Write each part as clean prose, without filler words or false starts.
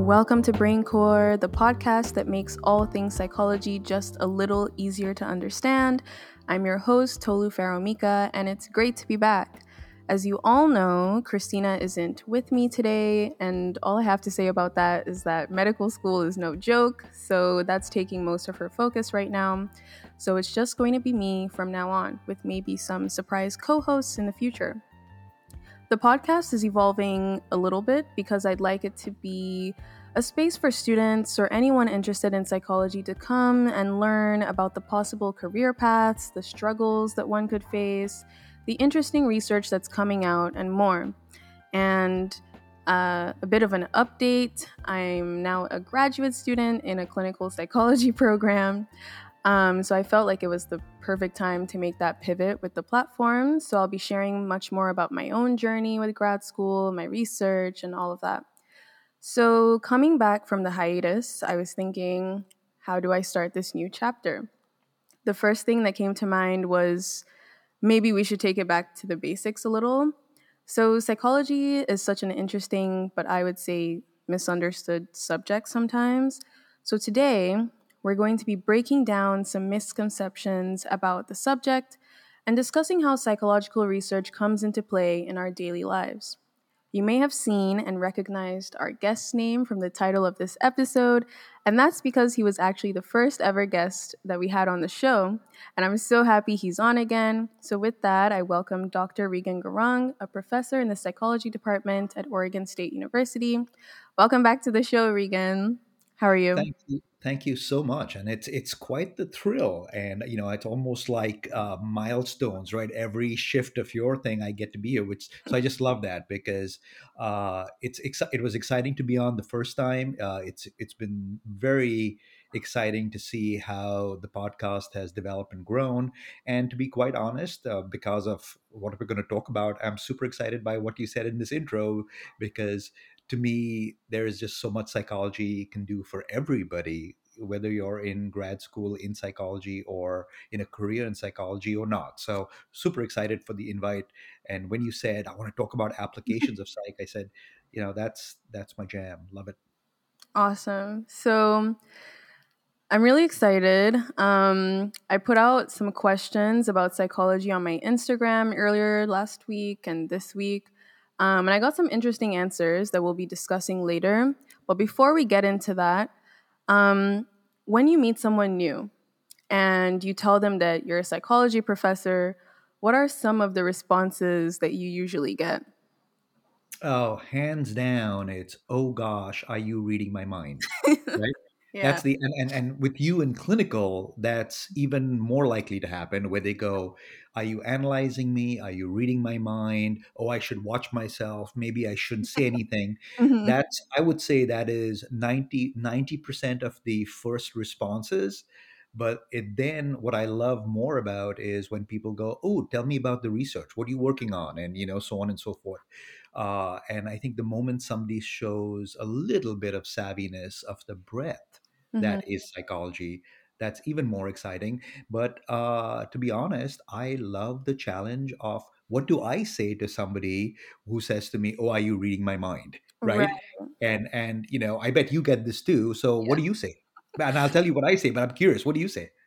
Welcome to BrainCore, the podcast that makes all things psychology just a little easier to understand. I'm your host, Tolu Faromika, and it's great to be back. As you all know, Christina isn't with me today, and all I have to say about that is that medical school is no joke, so that's taking most of her focus right now. So it's just going to be me from now on, with maybe some surprise co hosts in the future. The podcast is evolving a little bit because I'd like it to be a space for students or anyone interested in psychology to come and learn about the possible career paths, the struggles that one could face, the interesting research that's coming out, and more. And a bit of an update, I'm now a graduate student in a clinical psychology program. So I felt like it was the perfect time to make that pivot with the platform. So I'll be sharing much more about my own journey with grad school, my research, and all of that. So coming back from the hiatus, I was thinking, how do I start this new chapter? The first thing that came to mind was maybe we should take it back to the basics a little. So psychology is such an interesting, but I would say misunderstood subject sometimes. So today, we're going to be breaking down some misconceptions about the subject and discussing how psychological research comes into play in our daily lives. You may have seen and recognized our guest's name from the title of this episode, and that's because he was actually the first ever guest that we had on the show, and I'm so happy he's on again. So, with that, I welcome Dr. Regan Garang, a professor in the psychology department at Oregon State University. Welcome back to the show, Regan. How are you? Thank you so much, and it's quite the thrill, and it's almost like milestones, right? Every shift of your thing, I get to be here, which so I just love that because it was exciting to be on the first time. It's been very exciting to see how the podcast has developed and grown, and to be quite honest, because of what we're going to talk about, I'm super excited by what you said in this intro because to me, there is just so much psychology can do for everybody, whether you're in grad school in psychology or in a career in psychology or not. So, super excited for the invite. And when you said, I want to talk about applications of psych, I said, that's my jam. Love it. Awesome. So, I'm really excited. I put out some questions about psychology on my Instagram earlier last week and this week. And I got some interesting answers that we'll be discussing later. But before we get into that, um, when you meet someone new and you tell them that you're a psychology professor, what are some of the responses that you usually get? Oh, hands down, it's oh gosh, are you reading my mind? Right? Yeah. That's the and with you in clinical, that's even more likely to happen where they go, are you analyzing me? Are you reading my mind? Oh, I should watch myself. Maybe I shouldn't say anything. Hmm. That's I would say that is 90% of the first responses. But then what I love more about is when people go, oh, tell me about the research. What are you working on? And so on and so forth. And I think the moment somebody shows a little bit of savviness of the breadth Hmm. that is psychology, that's even more exciting. But to be honest, I love the challenge of what do I say to somebody who says to me, "Oh, are you reading my mind?" Right. Right? And I bet you get this too. So what do you say? And I'll tell you what I say. But I'm curious. What do you say?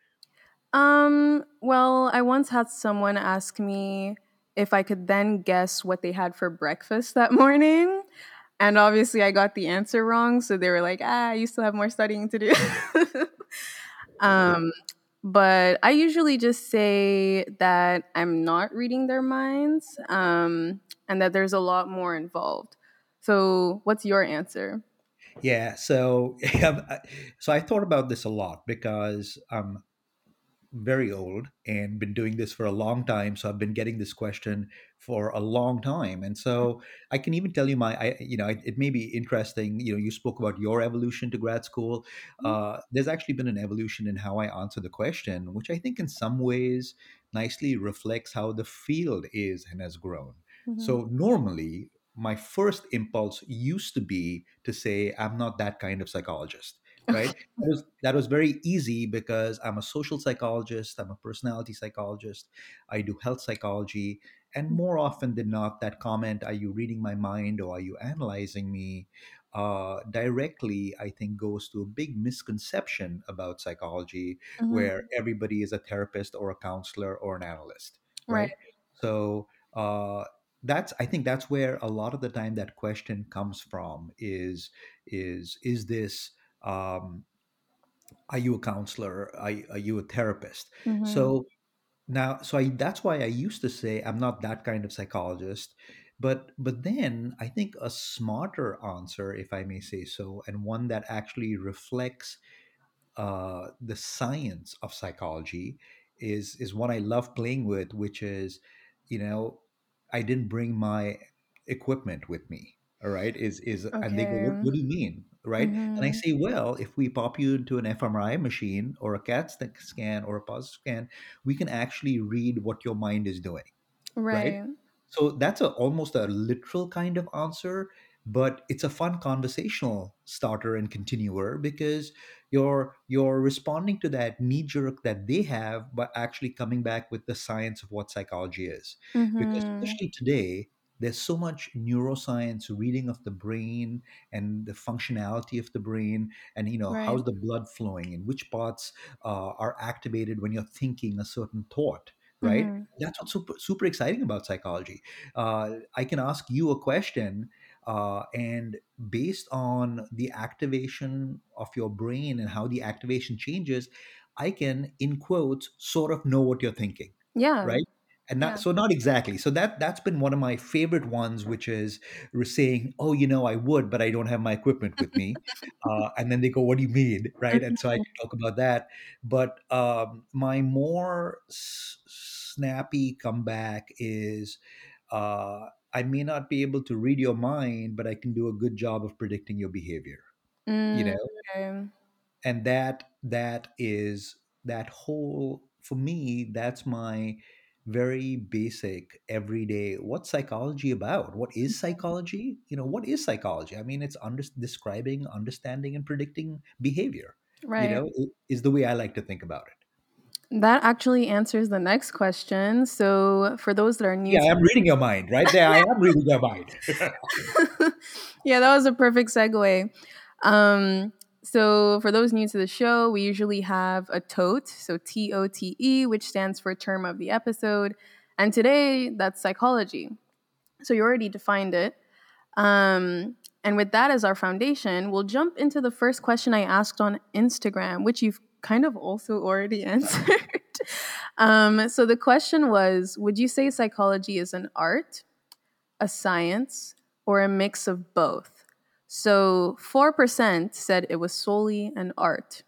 Well, I once had someone ask me if I could then guess what they had for breakfast that morning. And obviously, I got the answer wrong. So they were like, you still have more studying to do. um, but I usually just say that I'm not reading their minds and that there's a lot more involved. So, what's your answer? Yeah. So so I thought about this a lot because very old and been doing this for a long time, so I've been getting this question for a long time. And so I can even tell you it may be interesting. You spoke about your evolution to grad school. There's actually been an evolution in how I answer the question, which I think in some ways nicely reflects how the field is and has grown. Mhm. So normally my first impulse used to be to say I'm not that kind of psychologist, right? That was very easy because I'm a social psychologist, I'm a personality psychologist, I do health psychology, and more often than not, that comment, "Are you reading my mind or are you analyzing me?" directly, I think, goes to a big misconception about psychology, Hmm. where everybody is a therapist or a counselor or an analyst, Right. right? So that's, I think that's where a lot of the time that question comes from, is this, um, are you a counselor? Are you a therapist? Hmm. So now, that's why I used to say I'm not that kind of psychologist. But then I think a smarter answer, if I may say so, and one that actually reflects the science of psychology, is what I love playing with, which is, you know, I didn't bring my equipment with me. All right, is and they go, Okay. what do you mean, right? And I Hmm. say, well, if we pop you into an fMRI machine or a scan or a pulse scan, we can actually read what your mind is doing, right? Right. So that's almost a literal kind of answer, but it's a fun conversational starter and continuer, because you're responding to that knee jerk that they have, but actually coming back with the science of what psychology is. Because Hmm. especially today, there's so much neuroscience reading of the brain and the functionality of the brain, and Right. how's the blood flowing and which parts are activated when you're thinking a certain thought, right? Hmm. That's what's super exciting about psychology. I can ask you a question, and based on the activation of your brain and how the activation changes, I can, in quotes, sort of know what you're thinking, Yeah. right? And Yeah. not exactly. So that's been one of my favorite ones, which is saying, "Oh, I would, but I don't have my equipment with me." And then they go, "What do you mean?" Right? And so I Mhm. can talk about that. But my more snappy comeback is, I may not be able to read your mind, but I can do a good job of predicting your behavior. You Mm, know, okay. and that is, that whole, for me, that's my very basic everyday, what's psychology about, what is psychology, what is psychology? I mean, it's describing, understanding, and predicting behavior, Right. is the way I like to think about it. That actually answers the next question. So, for those that are new Yeah, to I'm reading your mind right there. I am reading your mind. yeah, that was a perfect segue. Um, so, for those new to the show, we usually have a TOTE, so TOTE, which stands for term of the episode. And today, that's psychology. So, you already defined it. And with that as our foundation, we'll jump into the first question I asked on Instagram, which you've kind of also already answered. So the question was, would you say psychology is an art, a science, or a mix of both? So 4% said it was solely an art,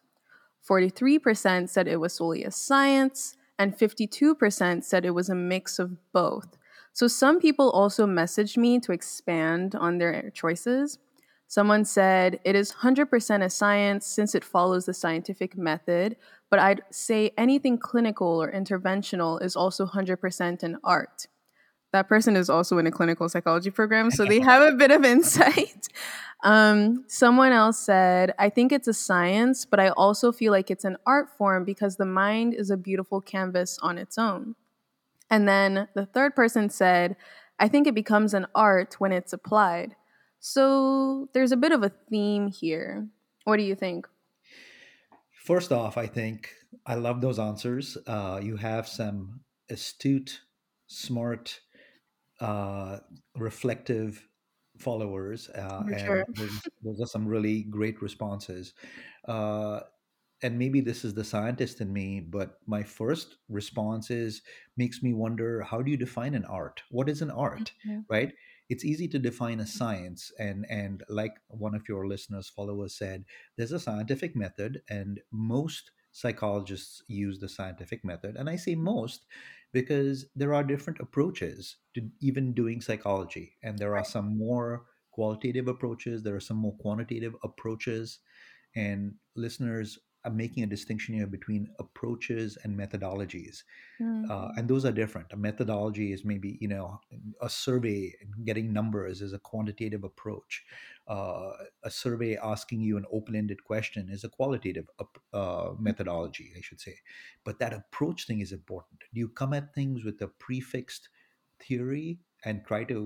43% said it was solely a science, and 52% said it was a mix of both. So some people also messaged me to expand on their choices. Someone said it is 100% a science since it follows the scientific method, but I'd say anything clinical or interventional is also 100% an art. That person is also in a clinical psychology program, so they have a bit of insight. Someone else said, I think it's a science, but I also feel like it's an art form because the mind is a beautiful canvas on its own. And then the third person said, I think it becomes an art when it's applied. So there's a bit of a theme here. What do you think? First off, I think I love those answers. You have some astute, smart, uh, reflective followers, For sure. and those are some really great responses. Uh, and maybe this is the scientist in me, but my first response is, makes me wonder, how do you define an art? What is an art, Mhm. right? It's easy to define a science, and like one of your listeners, followers said, there's a scientific method, and most psychologists use the scientific method. And I say most because there are different approaches to even doing psychology, and there are some more qualitative approaches, there are some more quantitative approaches. And listeners, I'm making a distinction here between approaches and methodologies, Mm, and those are different. A methodology is maybe, a survey, getting numbers is a quantitative approach. A survey asking you an open-ended question is a qualitative methodology, I should say. But that approach thing is important. Do you come at things with a prefixed theory and try to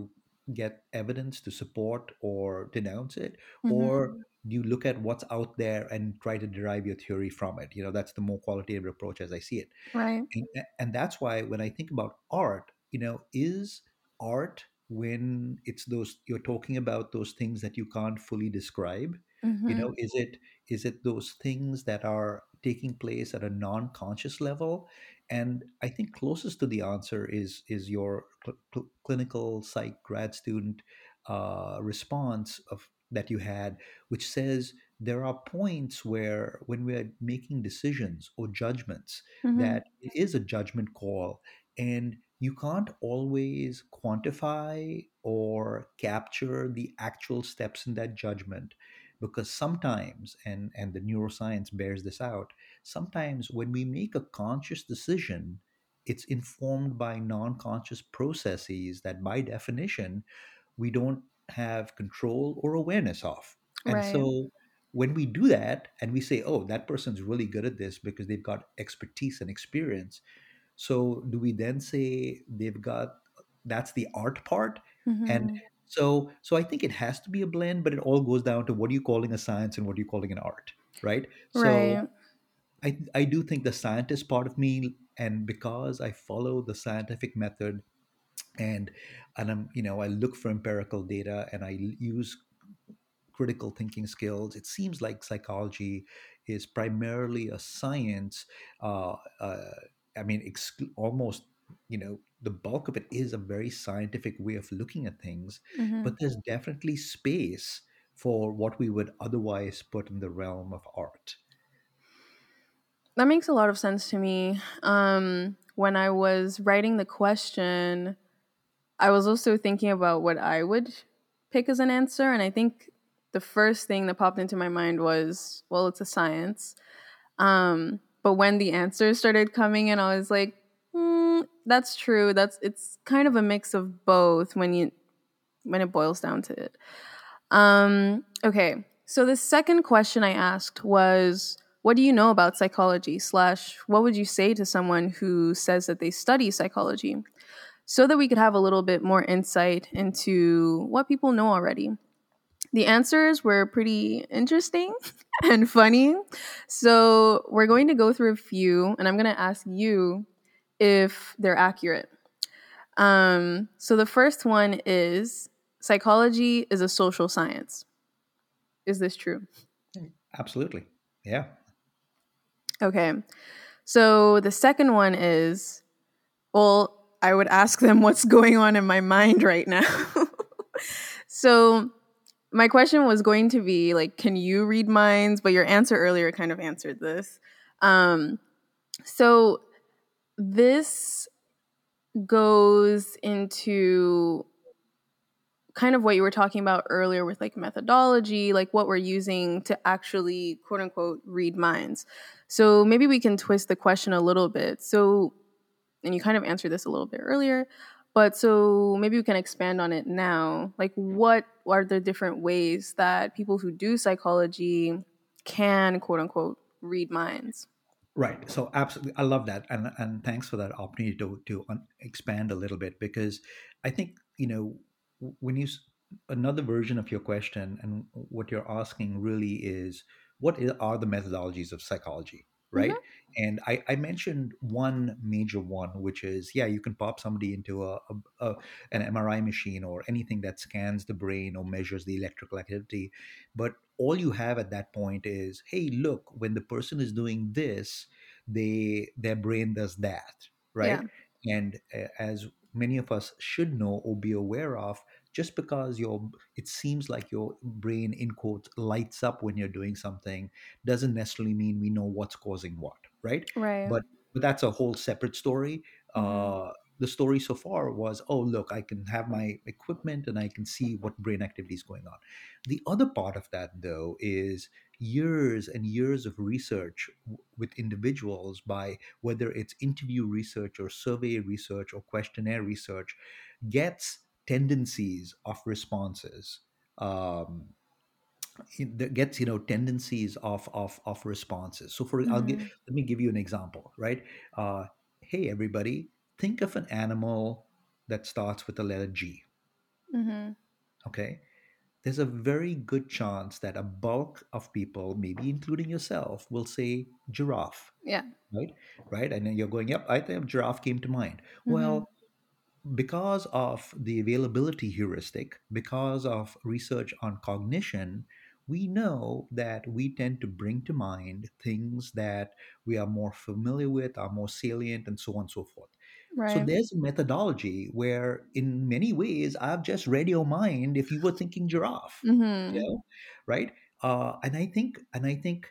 get evidence to support or denounce it, or Mm-hmm. do you look at what's out there and try to derive your theory from it? That's the more qualitative approach as I see it. Right. And that's why when I think about art, is art, when it's those, you're talking about those things that you can't fully describe, Mm-hmm. is it those things that are taking place at a non-conscious level? And I think closest to the answer is your clinical psych grad student response of that you had, which says there are points where when we're making decisions or judgments, Mm-hmm. that it is a judgment call, and you can't always quantify or capture the actual steps in that judgment, because sometimes, and the neuroscience bears this out, sometimes when we make a conscious decision, it's informed by non-conscious processes that by definition we don't have control or awareness of. And Right. so when we do that and we say, oh, that person's really good at this because they've got expertise and experience, so do we then say they've got, that's the art part? And Mm-hmm. so I think it has to be a blend, but it all goes down to what are you calling a science and what are you calling an art, right? So Right. I do think the scientist part of me, and because I follow the scientific method, and I look for empirical data and I use critical thinking skills, it seems like psychology is primarily a science. I mean, almost, the bulk of it is a very scientific way of looking at things, Mm-hmm. but there's definitely space for what we would otherwise put in the realm of art. That makes a lot of sense to me. When I was writing the question, I was also thinking about what I would pick as an answer. And I think the first thing that popped into my mind was, well, it's a science. But when the answers started coming in, I was like, that's true. It's kind of a mix of both when it boils down to it. Okay. So the second question I asked was, what do you know about psychology? Slash, what would you say to someone who says that they study psychology? So that we could have a little bit more insight into what people know already. The answers were pretty interesting and funny. So we're going to go through a few, and I'm going to ask you if they're accurate. So the first one is psychology is a social science. Is this true? Absolutely. Yeah. Okay. So the second one is, well, I would ask them what's going on in my mind right now. So my question was going to be like, can you read minds? But your answer earlier kind of answered this. Um, so this goes into kind of what you were talking about earlier with like methodology, like what we're using to actually quote unquote read minds. So maybe we can twist the question a little bit. So, and you kind of answered this a little bit earlier, but so maybe we can expand on it now. Like, what are the different ways that people who do psychology can quote unquote read minds? Right. So absolutely, I love that, and thanks for that opportunity to expand a little bit, because I think when another version of your question and what you're asking really is are the methodologies of psychology, right? Mm-hmm. And I mentioned one major one, which is, yeah, you can pop somebody into an MRI machine or anything that scans the brain or measures the electrical activity, but all you have at that point is, hey, look, when the person is doing this, their brain does that, Yeah. right? And as many of us should know or be aware of, just because it seems like your brain, in quotes, lights up when you're doing something, doesn't necessarily mean we know what's causing what, right? Right. But that's a whole separate story. Mm-hmm. The story so far was, oh, look, I can have my equipment and I can see what brain activity is going on. The other part of that, though, is years and years of research with individuals, by whether it's interview research or survey research or questionnaire research, gets tendencies of responses. Um, that gets tendencies of responses. So Mm-hmm. let me give you an example, right? Hey, everybody, think of an animal that starts with the letter G. Mhm. Okay, there's a very good chance that a bulk of people, maybe including yourself, will say giraffe, Yeah. right? Right? And then you're going, yep, I think giraffe came to mind. Mhm. Well, because of the availability heuristic, because of research on cognition, we know that we tend to bring to mind things that we are more familiar with, are more salient, and so on and so forth. So Right. there's a methodology where, in many ways, I've just read your mind if you were thinking giraffe, you Mhm. know, right? And I think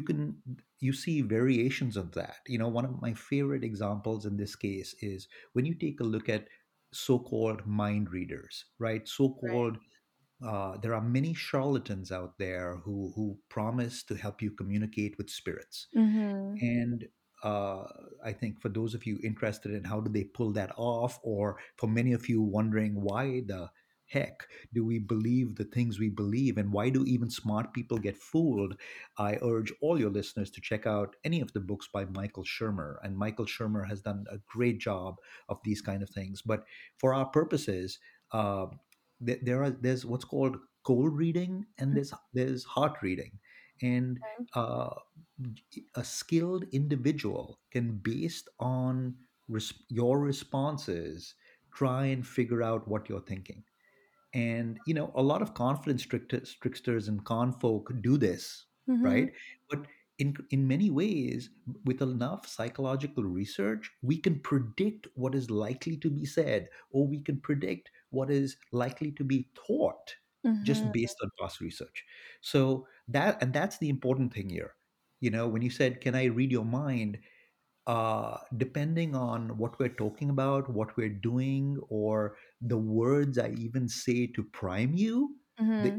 you see variations of that. One of my favorite examples in this case is when you take a look at so-called mind readers, right? Right. So-called there are many charlatans out there who promise to help you communicate with spirits. Mhm. And uh, I think for those of you interested in how do they pull that off, or for many of you wondering why the heck do we believe the things we believe and why do even smart people get fooled, I urge all your listeners to check out any of the books by Michael Shermer. And Michael Shermer has done a great job of these kind of things. But for our purposes, uh, there's what's called cold reading and there's heart reading. And Okay. uh, a skilled individual can, based on your responses, try and figure out what you're thinking. And a lot of confidence tricksters and con folk do this, Mhm. right? But in many ways, with enough psychological research, we can predict what is likely to be said, or we can predict what is likely to be taught, just Mhm. based on past research. So that's the important thing here. When you said, can I read your mind, depending on what we're talking about, what we're doing, or the words I even say to prime you, the Mhm.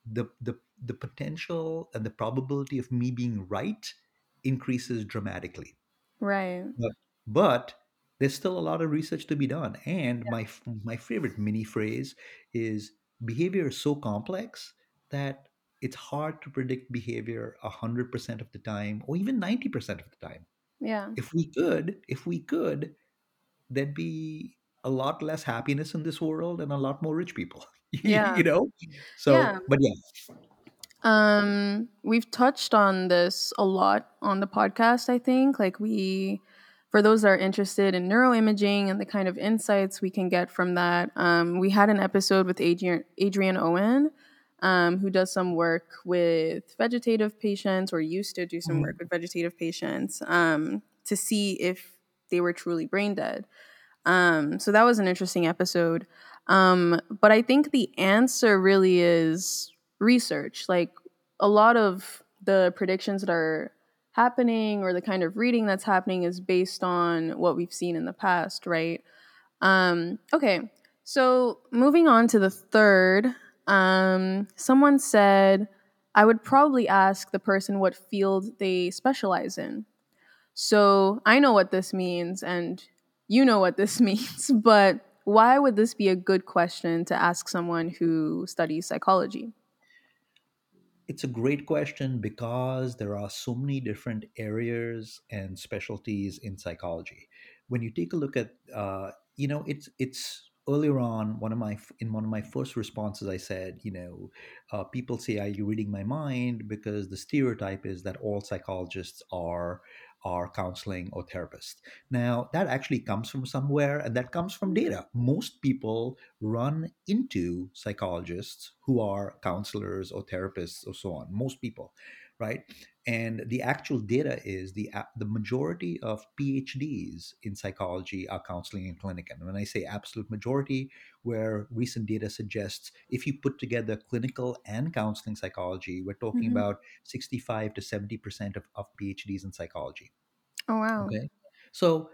the potential and the probability of me being right increases dramatically. Right. But there's still a lot of research to be done. And my favorite mini phrase is, behavior is so complex that it's hard to predict behavior 100% of the time, or even 90% of the time. Yeah. If we could, there'd be a lot less happiness in this world and a lot more rich people. Yeah. So, Yeah. but yeah. We've touched on this a lot on the podcast, I think. For those that are interested in neuroimaging and the kind of insights we can get from that, we had an episode with Adrian Owen, who does some work with vegetative patients, or used to do some work Mhm. with vegetative patients, to see if they were truly brain dead. So that was an interesting episode. But I think the answer really is research. Like, a lot of the predictions that are happening, or the kind of reading that's happening, is based on what we've seen in the past, right? Okay, so moving on to the third, someone said, I would probably ask the person what field they specialize in. So I know what this means, and you know what this means, but why would this be a good question to ask someone who studies psychology? It's a great question because there are so many different areas and specialties in psychology. When you take a look at, it's earlier on, in one of my first responses, I said, people say, "Are you reading my mind?" Because the stereotype is that all psychologists are counseling or therapists. Now, that actually comes from somewhere, and that comes from data. Most people run into psychologists who are counselors or therapists or so on. Most people, right? And the actual data is the majority of PhDs in psychology are counseling and clinic. And when I say absolute majority, where recent data suggests if you put together clinical and counseling psychology, we're talking Hmm. about 65 to 70% of PhDs in psychology. Oh, wow. Okay. So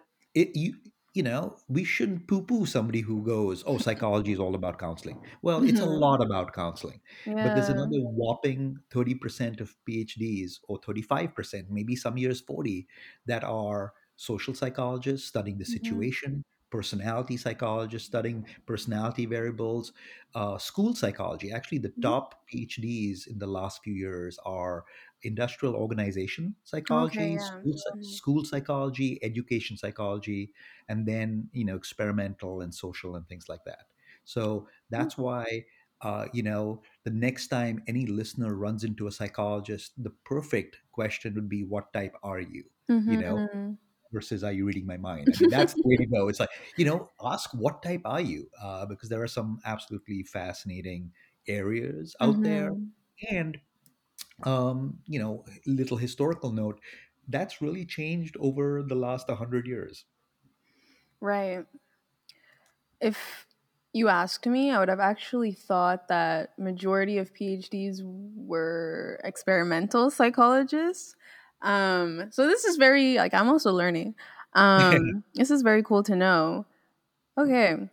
we shouldn't poo-poo somebody who goes, "Oh, psychology is all about counseling." Well, it's a Hmm. lot about counseling, because Yeah. another whopping 30% of PhDs, or 35%, maybe some years 40, that are social psychologists studying the Hmm. situation, personality psychologists studying personality variables, school psychology. Actually, the Hmm. top PhDs in the last few years are industrial organization Okay, psychology, yeah. Mhm. school psychology, education psychology, and then experimental and social and things like that. So that's why, the next time any listener runs into a psychologist, the perfect question would be, what type are you? You know, Mm-hmm. versus, are you reading my mind? I mean, that's the way to go. It's like, ask, what type are you? Because there are some absolutely fascinating areas out there. Mm-hmm. And, little historical note, that's really changed over the last 100 years. Right. If you asked me, I would have actually thought that majority of PhDs were experimental psychologists. So this is very like I'm also learning. This is very cool to know. Okay,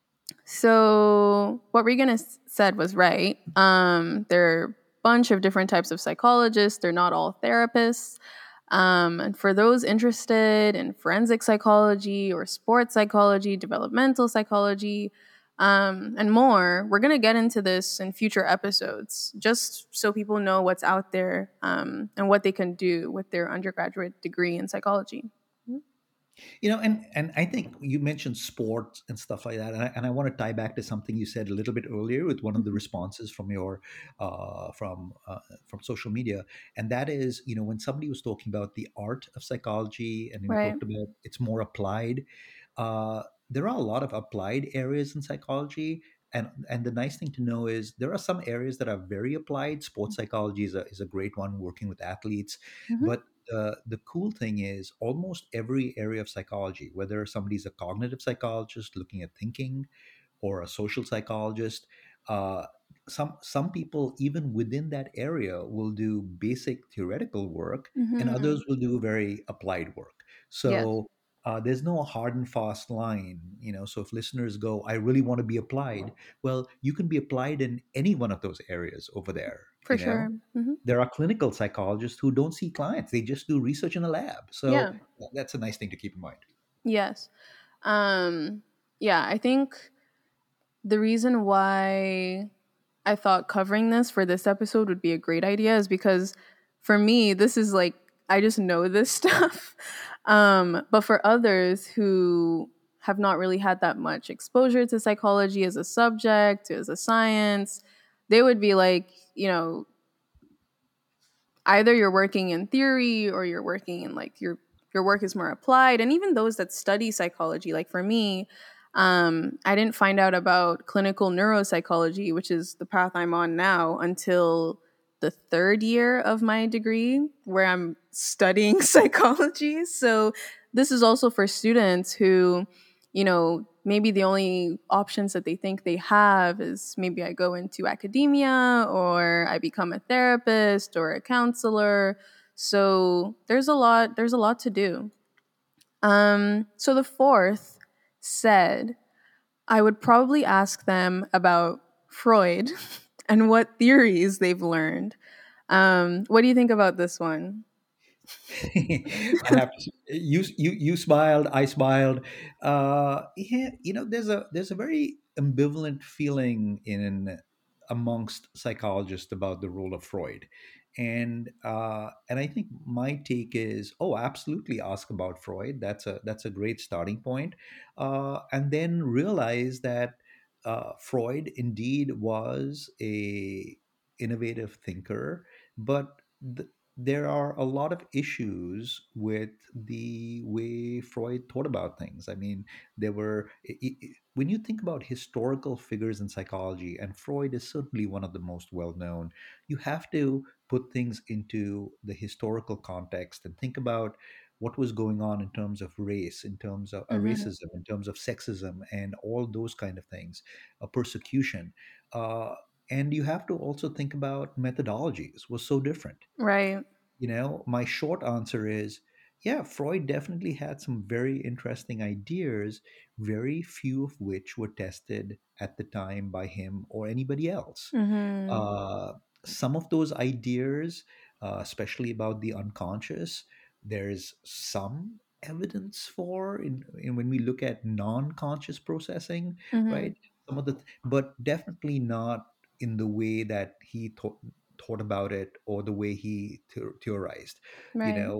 so what Regan said was right. There are a bunch of different types of psychologists. They're not all therapists. And for those interested in forensic psychology or sports psychology, developmental psychology, and more, we're going to get into this in future episodes, just so people know what's out there and what they can do with their undergraduate degree in psychology. And I think you mentioned sports and stuff like that, and I want to tie back to something you said a little bit earlier with one of the responses from your from social media, and that is, when somebody was talking about the art of psychology, and we Right. talked about it's more applied. There are a lot of applied areas in psychology. And the nice thing to know is there are some areas that are very applied. Sports psychology is a great one, working with athletes. Hmm. But the cool thing is almost every area of psychology, whether somebody's a cognitive psychologist looking at thinking, or a social psychologist, uh, some people even within that area will do basic theoretical work, and Hmm. others will do very applied work. Yes, So there's no hard and fast line. So if listeners go, I really want to be applied, well, you can be applied in any one of those areas over there. for sure. Hmm. There are clinical psychologists who don't see clients, they just do research in a lab. So Yeah. that's a nice thing to keep in mind. Yes. Um, yeah, I think the reason why I thought covering this for this episode would be a great idea is because for me, this is like, I just know this stuff. But for others who have not really had that much exposure to psychology as a subject, as a science, they would be like, either you're working in theory or you're working in like your work is more applied. And even those that study psychology, like for me, I didn't find out about clinical neuropsychology, which is the path I'm on now, until the third year of my degree where I'm studying psychology. So this is also for students who, maybe the only options that they think they have is maybe I go into academia or I become a therapist or a counselor. So there's a lot to do. So the fourth said I would probably ask them about Freud and what theories they've learned. What do you think about this one? I have to. You smiled. I smiled. Yeah, there's a very ambivalent feeling in amongst psychologists about the role of Freud, and I think my take is, oh, absolutely, ask about Freud. That's a great starting point, and then realize that Freud indeed was a innovative thinker, but there are a lot of issues with the way Freud thought about things. I mean, there were, when you think about historical figures in psychology, and Freud is certainly one of the most well known, you have to put things into the historical context and think about what was going on in terms of race, in terms of Hmm. racism, in terms of sexism, and all those kind of things, persecution. Uh, and you have to also think about methodologies was so different. Right. My short answer is, yeah, Freud definitely had some very interesting ideas, very few of which were tested at the time by him or anybody else. Hmm. uh, some of those ideas, especially about the unconscious, there's some evidence for in when we look at non-conscious processing, Hmm. right? But definitely not in the way that he thought about it, or the way he theorized. You Right. know,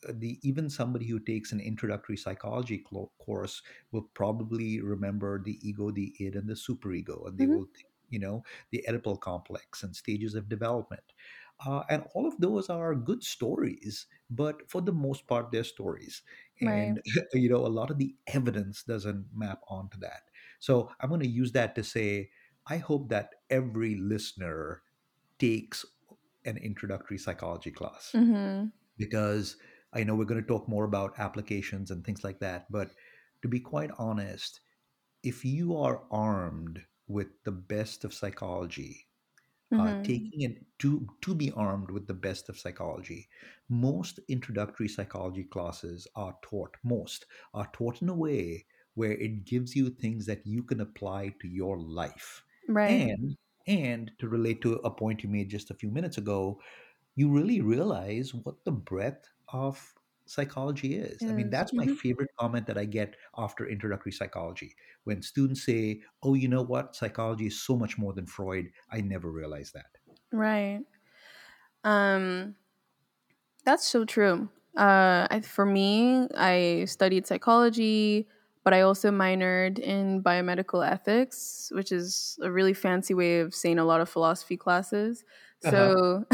the even somebody who takes an introductory psychology course will probably remember the ego, the id, and the superego, and they Hmm. will think, the Oedipal complex and stages of development. And all of those are good stories, but for the most part, they're stories. Right. And a lot of the evidence doesn't map onto that. So I'm going to use that to say, I hope that every listener takes an introductory psychology class, Hmm. because I know we're going to talk more about applications and things like that. But to be quite honest, if you are armed with the best of psychology, Hmm. taking it to be armed with the best of psychology, most introductory psychology classes are taught in a way where it gives you things that you can apply to your life. Right. And to relate to a point you made just a few minutes ago, you really realize what the breadth of psychology is. I mean, Is that's my favorite comment that I get after introductory psychology. When students say, "Oh, you know what? Psychology is so much more than Freud." I never realized that. right. Um, that's so true. For me, I studied psychology, but I also minored in biomedical ethics, which is a really fancy way of saying a lot of philosophy classes. Uh-huh. So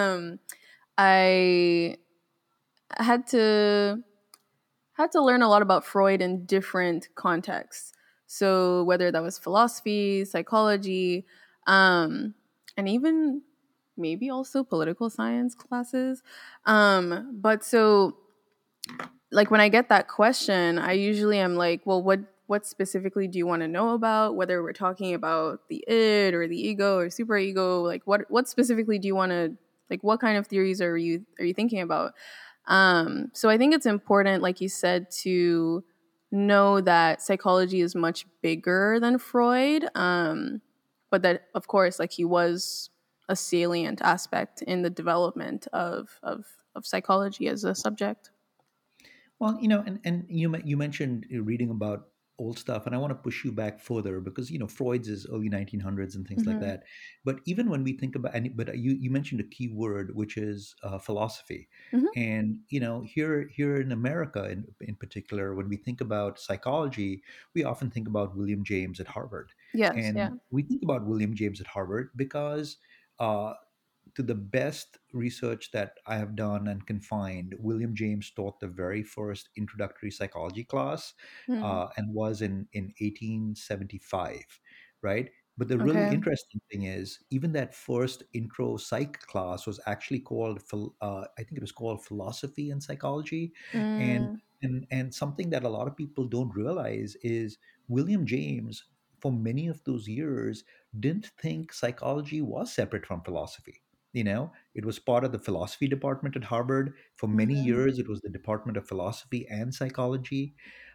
I had to learn a lot about Freud in different contexts. So whether that was philosophy, psychology, and even maybe also political science classes. But so like when I get that question, I usually am like, well, what specifically do you want to know about? Whether we're talking about the id or the ego or superego, like what specifically do you want to, like what kind of theories are you thinking about? So I think it's important, like you said, to know that psychology is much bigger than Freud, but that of course, like he was a salient aspect in the development of psychology as a subject. Well, and you mentioned reading about old stuff, and I want to push you back further because Freud's is early 1900s and things like Hmm. that. But even when we think about, but you mentioned a key word, which is philosophy, Hmm. and here in America, in particular, when we think about psychology, we often think about William James at Harvard, Yes, yeah. and we think about William James at Harvard because. To the best research that I have done and can find, William James taught the very first introductory psychology class, Hmm. and was in 1875, right? But the really Okay. interesting thing is, even that first intro psych class was actually called, I think it was called philosophy and psychology, and Mm, and something that a lot of people don't realize is William James, for many of those years, didn't think psychology was separate from philosophy. It was part of the philosophy department at Harvard. For many mhm, years, it was the Department of Philosophy and Psychology.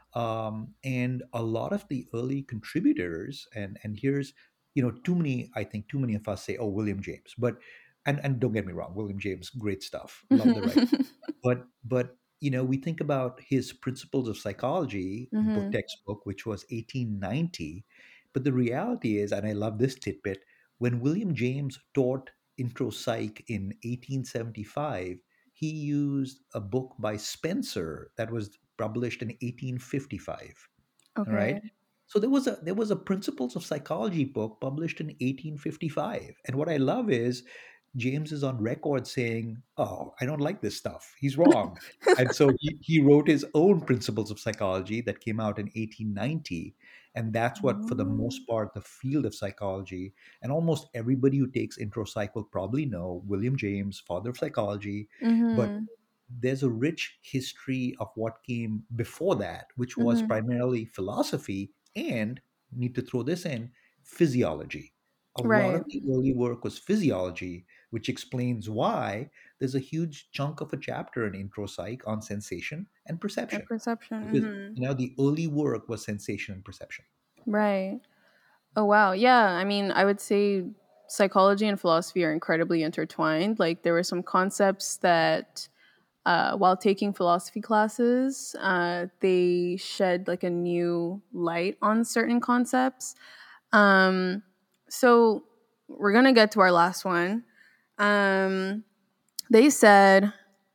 And a lot of the early contributors, and here's, I think too many of us say, oh, William James. But, and don't get me wrong, William James, great stuff. Love the writing. mhm, But we think about his Principles of Psychology book mhm. textbook, which was 1890. But the reality is, and I love this tidbit, when William James taught intro psych in 1875, he used a book by Spencer that was published in 1855. All Okay. right. So there was a Principles of Psychology book published in 1855. And what I love is James is on record saying, "Oh, I don't like this stuff. He's wrong." And so he wrote his own Principles of Psychology that came out in 1890. And that's what, for the Oh. most part, the field of psychology, and almost everybody who takes intro psych will probably know William James, father of psychology. But Mhm, there's a rich history of what came before that, which was mhm. primarily philosophy and, need to throw this in, physiology. A lot Right. of the early work was physiology, which explains why there's a huge chunk of a chapter in intro psych on sensation and And perception. perception. Because Mhm. the early work was sensation and perception. Right. Oh wow. Yeah. I mean, I would say psychology and philosophy are incredibly intertwined. Like there were some concepts that, while taking philosophy classes, they shed like a new light on certain concepts. Um, so we're gonna get to our last one. Um, they said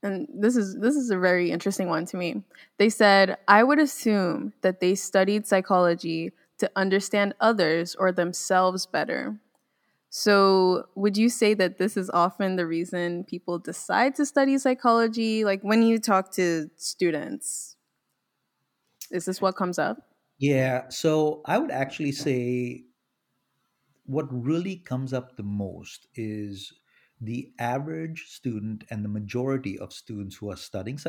and this is a very interesting one to me. They said, I would assume that they studied psychology to understand others or themselves better. So, would you say that this is often the reason people decide to study psychology? Like when you talk to students, is this what comes up? Yeah, so I would actually say what really comes up the most is the average student and the majority of students who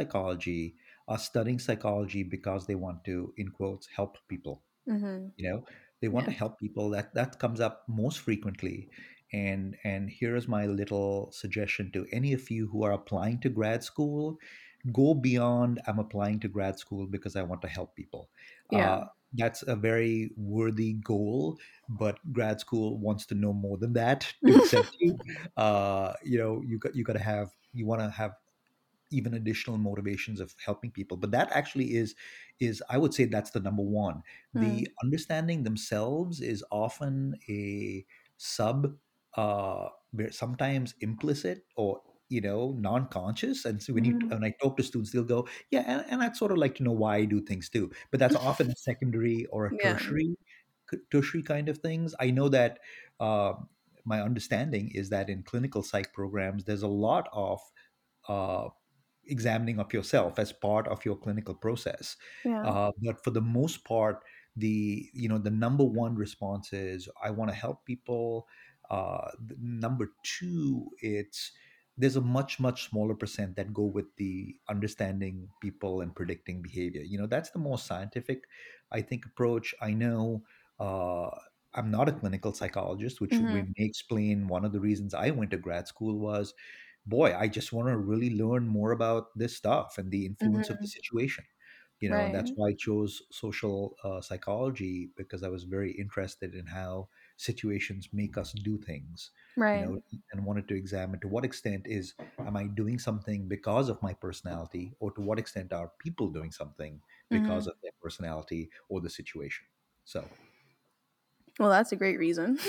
are studying psychology because they want to, in quotes, help people. Mm-hmm. You know, they want Yeah. to help people. That comes up most frequently. And here's my little suggestion to any of you who are applying to grad school: go beyond I'm applying to grad school because I want to help people. Yeah. That's a very worthy goal, but grad school wants to know more than that to accept you. You got to have, you want to have even additional motivations of helping people. But that actually is I would say that's the number one. Mm, The understanding themselves is often a sub, sometimes implicit or non-conscious. And so mhm. when I talk to students, they'll go, yeah, and I'd sort of like to know why I do things too. But that's often a secondary or a Yeah. tertiary kind of things. I know that uh, my understanding is that in clinical psych programs there's a lot of uh, examining of yourself as part of your clinical process. Yeah. But for the most part, the number one response is I want to help people. The number two, it's there's a much smaller percent that go with the understanding people and predicting behavior. That's the most scientific, I think, approach. I know. Uh, I'm not a clinical psychologist, which Hmm. may explain one of the reasons I went to grad school was, boy, I just want to really learn more about this stuff and the influence of the Hmm. situation. That's Right. why I chose social psychology, because I was very interested in how situations make us do things, Right. and wanted to examine to what extent am I doing something because of my personality, or to what extent are people doing something because Hmm. of their personality or the situation. So, Well, that's a great reason.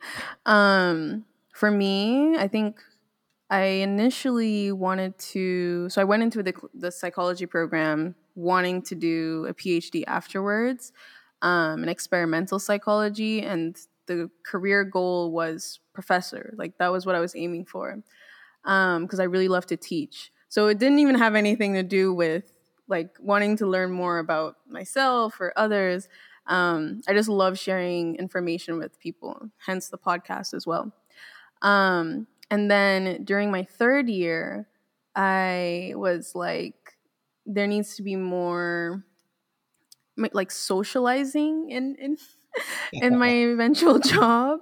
For me, I think I initially wanted to. So I went into the psychology program wanting to do a PhD afterwards, in experimental psychology, and the career goal was professor. Like that was what I was aiming for, because I really love to teach. So it didn't even have anything to do with like wanting to learn more about myself or others. I just love sharing information with people, hence the podcast as well. And then during my third year, I was like, there needs to be more like socializing in in my eventual job.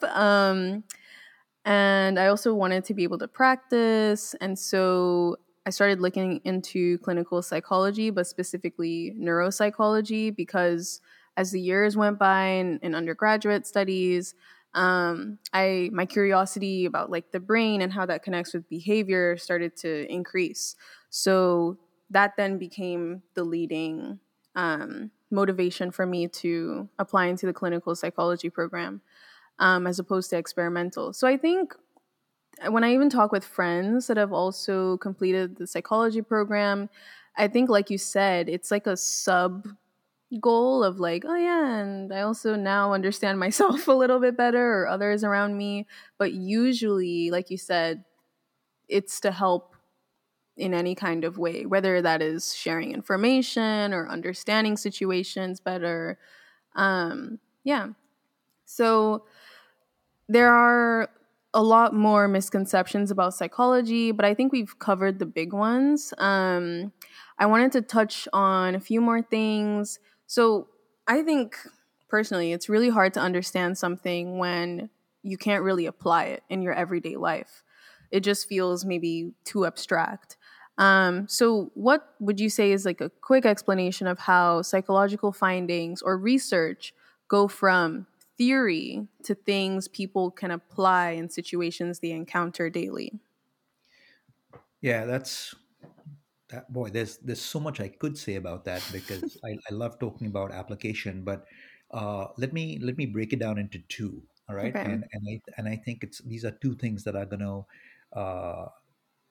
And I also wanted to be able to practice. And so I started looking into clinical psychology, but specifically neuropsychology, because as the years went by in undergraduate studies, I my curiosity about like the brain and how that connects with behavior started to increase. So that then became the leading motivation for me to apply into the clinical psychology program, as opposed to experimental. So I think when I even talk with friends that have also completed the psychology program, I think, like you said, it's like a sub goal of like, oh yeah, and I also now understand myself a little bit better or others around me. But usually, like you said, it's to help in any kind of way, whether that is sharing information or understanding situations better. Yeah. So there are a lot more misconceptions about psychology, but I think we've covered the big ones. I wanted to touch on a few more things. So I think personally, it's really hard to understand something when you can't really apply it in your everyday life. It just feels maybe too abstract. So, what would you say is like a quick explanation of how psychological findings or research go from theory to things people can apply in situations they encounter daily? yeah, that's that. Boy, there's so much I could say about that, because I love talking about application. But let me break it down into two. All right, Okay. and I think it's these are two things that are going to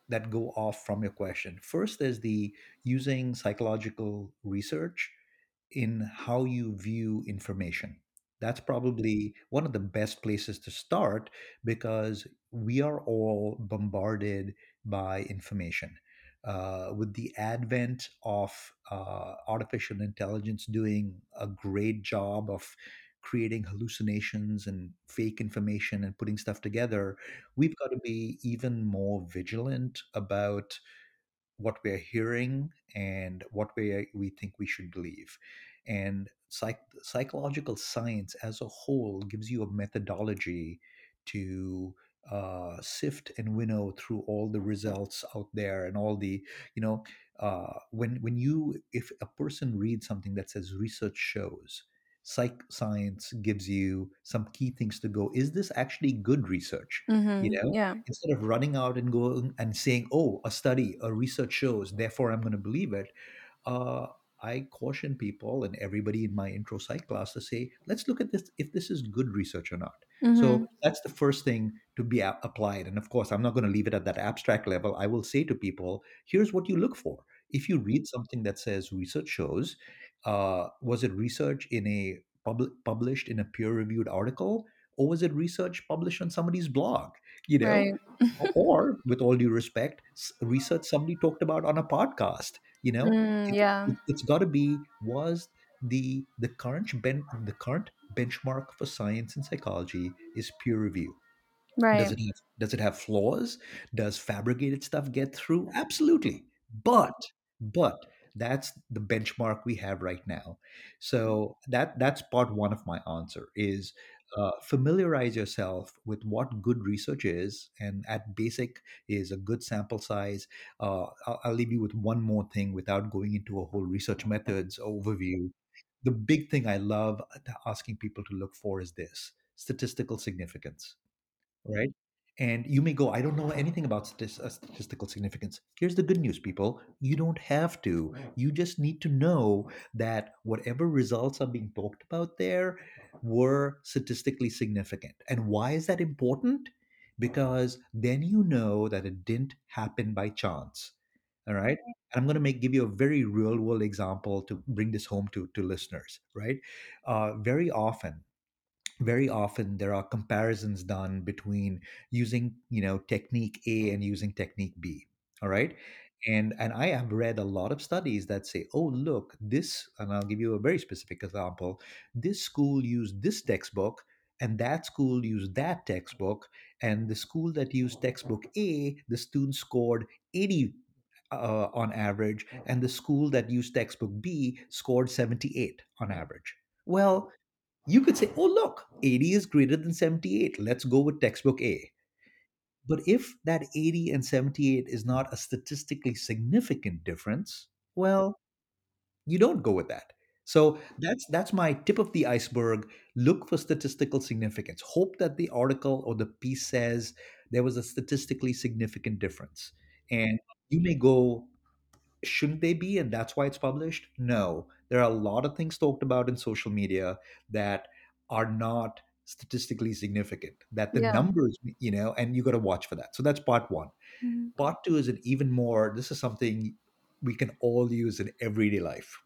that go off from your question. First, there's the using psychological research in how you view information. That's probably one of the best places to start because we are all bombarded by information. With the advent of artificial intelligence doing a great job of creating hallucinations and fake information and putting stuff together, we've got to be even more vigilant about what we're hearing and what we think we should believe. And psychological science as a whole gives you a methodology to sift and winnow through all the results out there and all the, you know, when you, if a person reads something that says research shows, psych science gives you some key things to go, is this actually good research? You Mm-hmm. know, Yeah. instead of running out and going and saying, "Oh, a study, a research shows, therefore I'm going to believe it," uh, I caution people and everybody in my intro psych class to say, "Let's look at this if this is good research or not." Mm-hmm. So that's the first thing to be applied. And of course, I'm not going to leave it at that abstract level. I will say to people, "Here's what you look for. If you read something that says research shows, was it research in a published in a peer-reviewed article, or was it research published on somebody's blog?" You know, Right. or with all due respect, research somebody talked about on a podcast. You know, Mm, yeah. it's got to be, was the current benchmark for science and psychology is peer review. Right. Does it have flaws? Does fabricated stuff get through? Absolutely. But that's the benchmark we have right now. So that's part one of my answer is familiarize yourself with what good research is, and at basic is a good sample size. I'll leave you with one more thing without going into a whole research methods overview. The big thing I love asking people to look for is this: statistical significance, right? And you may go, I don't know anything about statistical significance. Here's the good news, people. You don't have to. You just need to know that whatever results are being talked about there were statistically significant. And why is that important? Because then you know that it didn't happen by chance. All right. And I'm going to give you a very real world example to bring this home to listeners, right? Very often, there are comparisons done between using, technique A and using technique B. All right. And I have read a lot of studies that say, oh, look, this, and I'll give you a very specific example, this school used this textbook and that school used that textbook, and the school that used textbook A, the students scored 80 on average, and the school that used textbook B scored 78 on average. Well, you could say, oh, look, 80 is greater than 78. Let's go with textbook A. But if that 80 and 78 is not a statistically significant difference, well, you don't go with that. So that's my tip of the iceberg. Look for statistical significance. Hope that the article or the piece says there was a statistically significant difference. And you may go, shouldn't they be, and that's why it's published? No, there are a lot of things talked about in social media that are not statistically significant, that the Yeah. numbers, and you got to watch for that. So that's part one. Mhm. Part two is an even more, this is something we can all use in everyday life.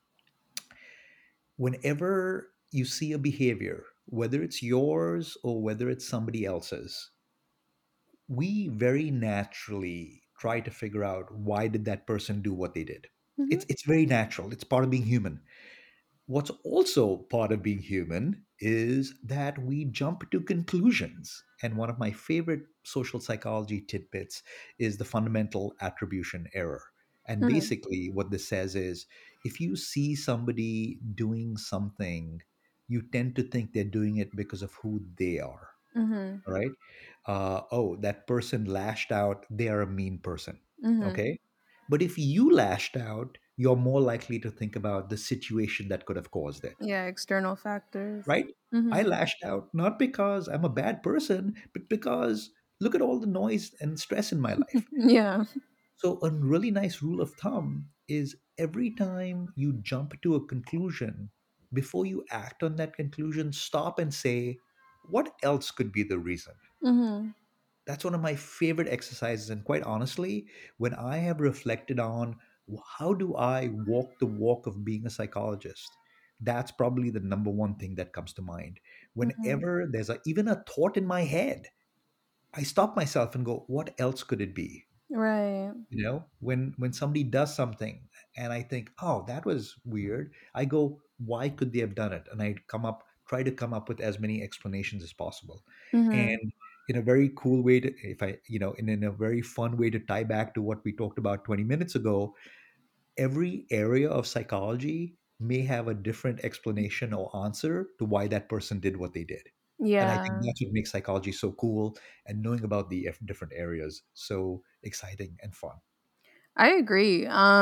Whenever you see a behavior, whether it's yours or whether it's somebody else's, we very naturally try to figure out, why did that person do what they did? Mhm. It's very natural. It's part of being human. What's also part of being human is that we jump to conclusions. And one of my favorite social psychology tidbits is the fundamental attribution error. And Mhm. basically, what this says is, if you see somebody doing something, you tend to think they're doing it because of who they are. Mhm. All right. Oh, that person lashed out. They are a mean person. Mhm. Okay. But if you lashed out, you're more likely to think about the situation that could have caused it. Yeah, external factors. Right. I Mhm. lashed out not because I'm a bad person, but because look at all the noise and stress in my life. Yeah. So, a really nice rule of thumb is every time you jump to a conclusion, before you act on that conclusion, stop and say, what else could be the reason? Mhm. that's one of my favorite exercises. And quite honestly, when I have reflected on how do I walk the walk of being a psychologist, that's probably the number one thing that comes to mind. Mhm. Whenever there's even a thought in my head, I stop myself and go, what else could it be? Right. When somebody does something and I think, oh, that was weird, I go, why could they have done it? And I try to come up with as many explanations as possible. Mhm. And in a very cool way to, if I you know in a very fun way to tie back to what we talked about 20 minutes ago, every area of psychology may have a different explanation or answer to why that person did what they did. And I think Yeah. that's what makes psychology so cool, and knowing about the different areas so exciting and fun. I agree.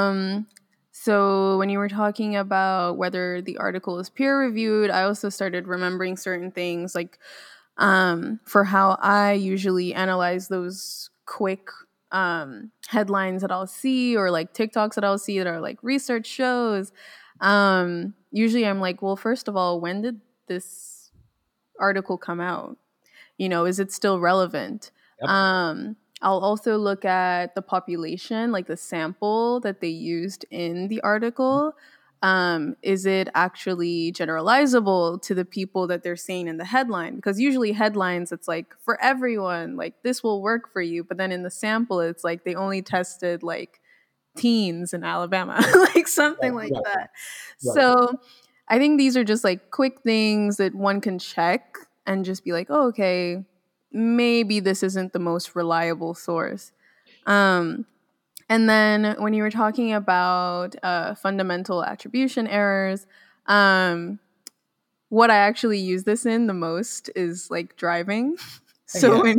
So when you were talking about whether the article is peer reviewed, I also started remembering certain things like for how I usually analyze those quick headlines that I'll see or like TikToks that I'll see that are like research shows. Usually I'm like, well, first of all, when did this article come out? Is it still relevant? Yep. I'll also look at the population, like the sample that they used in the article. Is it actually generalizable to the people that they're saying in the headline? Because usually headlines, it's like for everyone, like this will work for you. But then in the sample, it's like they only tested like teens in Alabama, like something Right, like right, that. right. So I think these are just like quick things that one can check and just be like, oh, okay, maybe this isn't the most reliable source. Um, and then when you were talking about fundamental attribution errors, um, what I actually use this in the most is like driving. So Yeah. when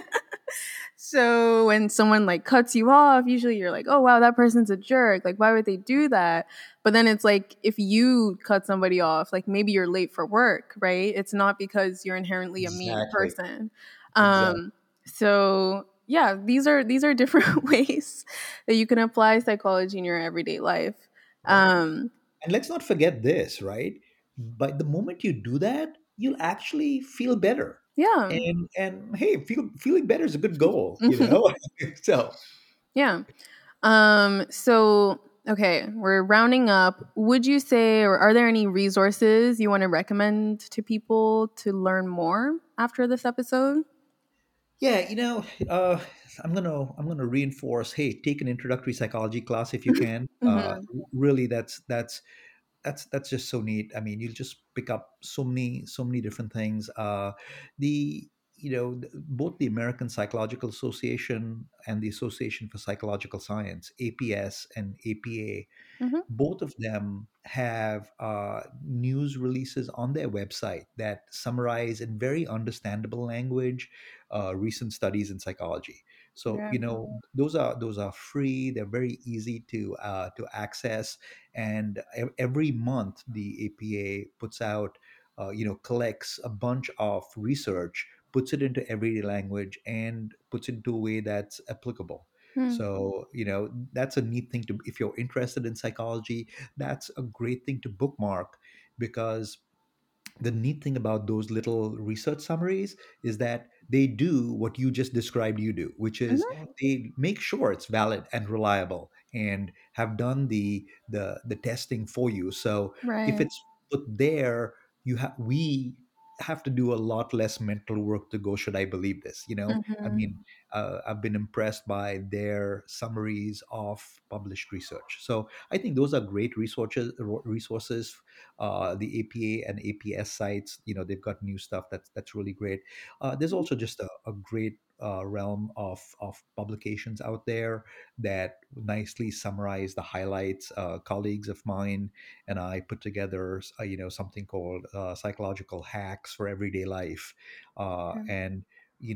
So when someone like cuts you off, usually you're like, "Oh wow, that person's a jerk. Like why would they do that?" But then it's like if you cut somebody off, like maybe you're late for work, right? It's not because you're inherently a mean Exactly. person. Exactly. So yeah, these are different ways that you can apply psychology in your everyday life. Right. Um And let's not forget this, right? But the moment you do that, you'll actually feel better. yeah. And hey, feeling better is a good goal. So Yeah. So okay, we're rounding up. Would you say, or are there any resources you want to recommend to people to learn more after this episode? yeah, I'm gonna reinforce. Hey, take an introductory psychology class if you can. Hmm. Really, that's just so neat. I mean, you'll just pick up so many different things. The both the American Psychological Association and the Association for Psychological Science, APS and APA, Hmm. both of them have news releases on their website that summarize in very understandable language recent studies in psychology. So Yeah. those are free. They're very easy to access, and every month the APA puts out collects a bunch of research, puts it into everyday language, and puts it into a way that's applicable. Hmm. So, that's a neat thing to, if you're interested in psychology, that's a great thing to bookmark, because the neat thing about those little research summaries is that they do what you just described you do, which is Hmm. they make sure it's valid and reliable and have done the testing for you. So if Right. it's put there, we have to do a lot less mental work to go, should I believe this? I Hmm. mean, I've been impressed by their summaries of published research. So I think those are great resources. The APA and APS sites, they've got new stuff that's really great. There's also just a great realm of publications out there that nicely summarize the highlights. Colleagues of mine and I put together, something called psychological hacks for everyday life, and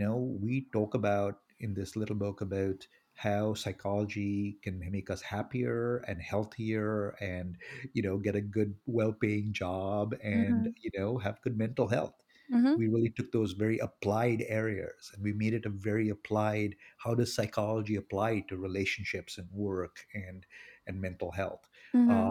we talk about in this little book about how psychology can make us happier and healthier, and get a good well-paying job, and Hmm. have good mental health. Hmm. We really took those very applied areas and we made it a very applied, how does psychology apply to relationships and work and mental health. uh, Hmm.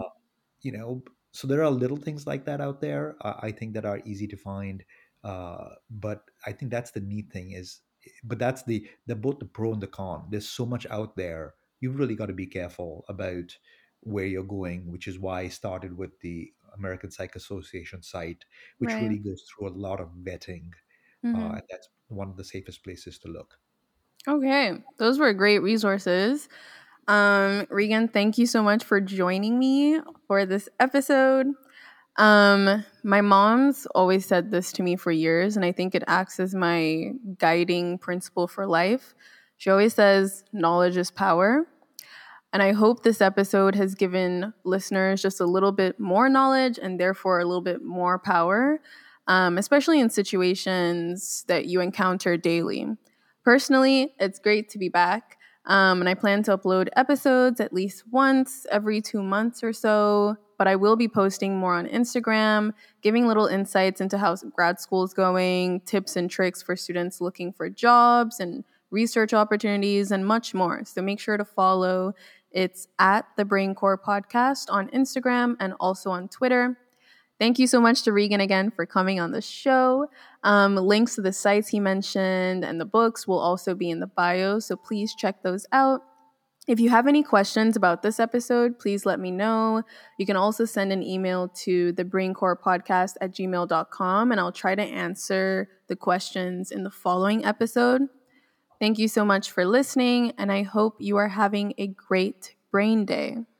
so there are little things like that out there, I think, that are easy to find. But I think that's the neat thing, but that's the both the pro and the con. There's so much out there. You've really got to be careful about where you're going, which is why I started with the American Psych Association site, which Right. really goes through a lot of vetting, Mm-hmm. and that's one of the safest places to look. Okay, those were great resources. Regan, thank you so much for joining me for this episode. My mom's always said this to me for years, and I think it acts as my guiding principle for life. She always says, knowledge is power. And I hope this episode has given listeners just a little bit more knowledge and therefore a little bit more power, especially in situations that you encounter daily. Personally, it's great to be back. And I plan to upload episodes at least once every 2 months or so. But I will be posting more on Instagram, giving little insights into how grad school is going, tips and tricks for students looking for jobs, and research opportunities, and much more. So make sure to follow. It's at the Brain Core Podcast on Instagram and also on Twitter. Thank you so much to Regan again for coming on the show. Links to the sites he mentioned and the books will also be in the bio, so please check those out. If you have any questions about this episode, please let me know. You can also send an email to thebraincorepodcast@gmail.com, and I'll try to answer the questions in the following episode. Thank you so much for listening, and I hope you are having a great brain day.